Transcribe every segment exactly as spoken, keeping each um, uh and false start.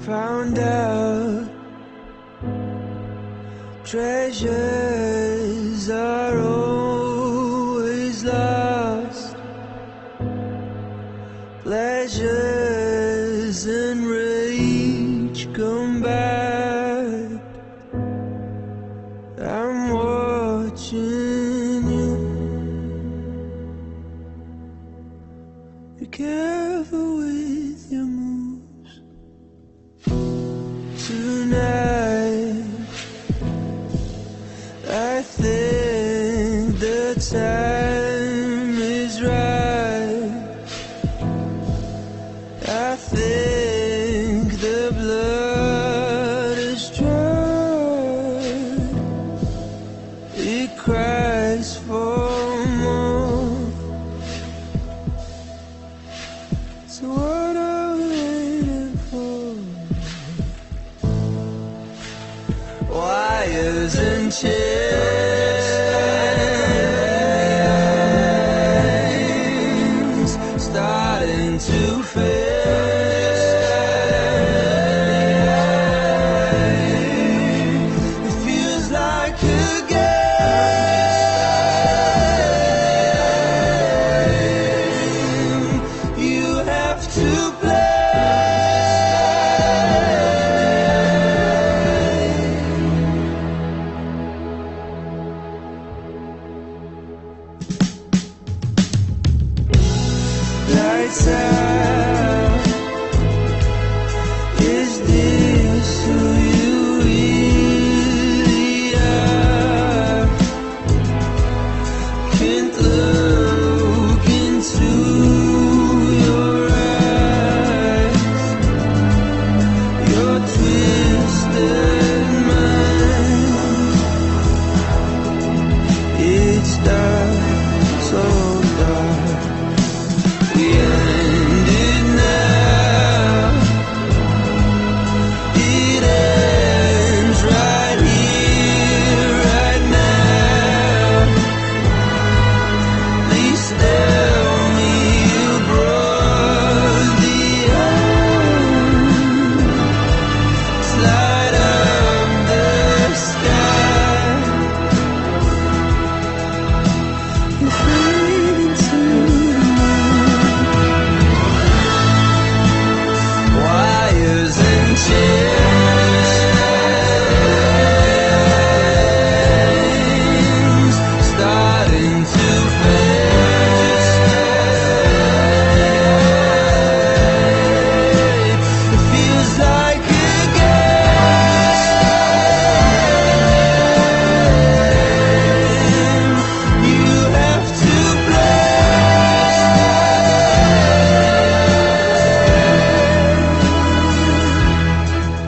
found out treasures are always lost, pleasures and rage come back. I'm watching you. Be careful with your moves tonight. I think the time is right. I think the blood is dry. It cries for more. So what are we waiting for? Wires and chains starting to fade. It feels like a game you have to play. Lights out. Is this who you really are? Can't look into your eyes. Your twisted mind. It's dark, so dark. We end it now. It ends right here, right now. Please tell me you brought the end. Slide up the sky and fade into the night. Wires and chains starting to fade. It feels like a game you have to play.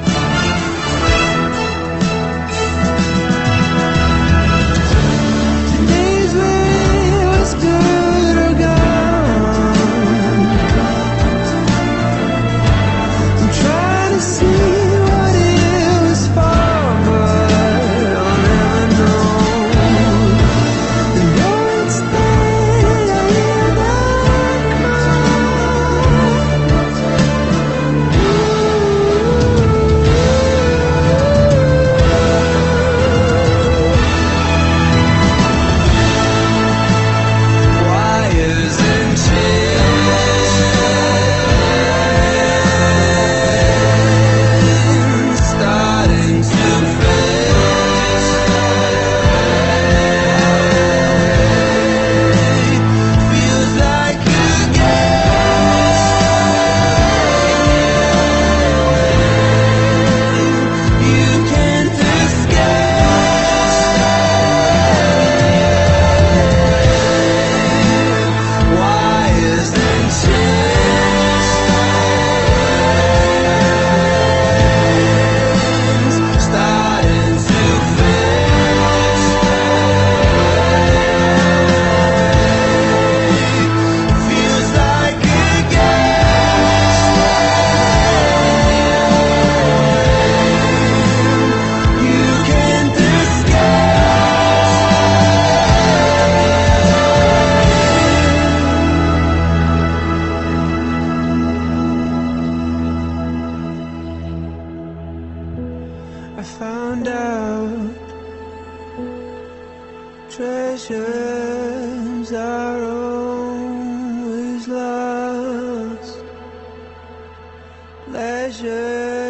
found out treasures are always lost. Pleasure